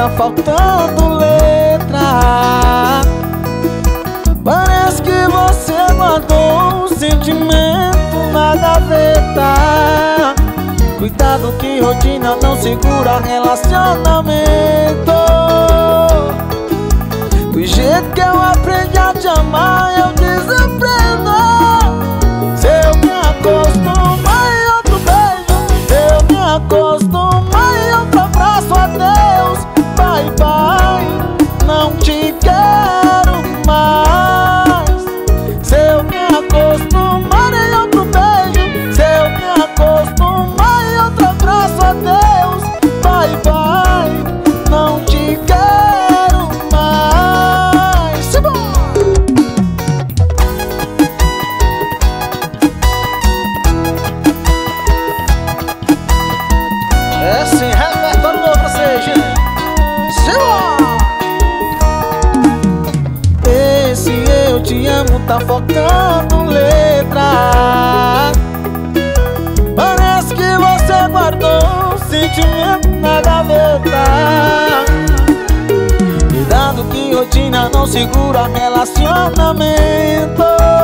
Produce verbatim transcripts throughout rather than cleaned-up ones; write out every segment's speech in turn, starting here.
tá faltando letra. Parece que você guardou um sentimento na gaveta. Cuidado que rotina não segura relacionamento. Do jeito que eu aprendi a te amar, eu desaprendo. Se eu me acostumar em outro beijo, se eu me acostumar em outro abraço, adeus, bye bye, não te quero mais. Se eu me acostumar em outro beijo, se eu me acostumar em outro abraço, adeus, bye bye, não te quero mais. Simbora! É sim, repertório novo pra vocês, gente. Simbora! Esse eu te amo tá faltando letra. Parece que você guardou um sentimento na gaveta. Cuidado que rotina não segura relacionamento.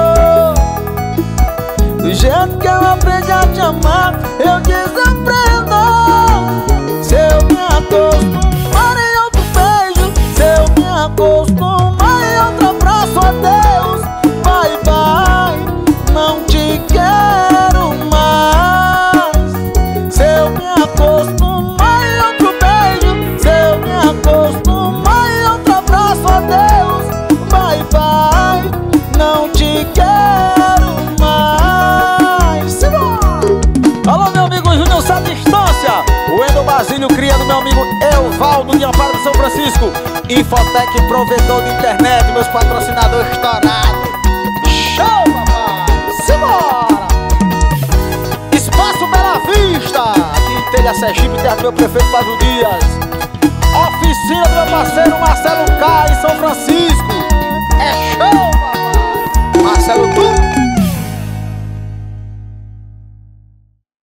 Do jeito que eu aprendi a te amar, eu desaprendo. Se eu me acostumar em outro beijo, se eu me acostumar em outro abraço, adeus, bye bye, não te quero mais. Se eu me acostumar em outro beijo, se eu me acostumar em outro abraço, adeus, bye bye, não te quero mais. Simbora! Alô, meu amigo Júnior Sá Distância, o Endo Basílio cria do meu amigo Evaldo de Amparo de São Francisco, Infotec, provedor de internet, meus patrocinadores estourados. Show, papai! Simbora! Espaço Bela Vista, aqui em Telha Sergipe, Teatro meu prefeito Fábio Dias. Oficina do meu parceiro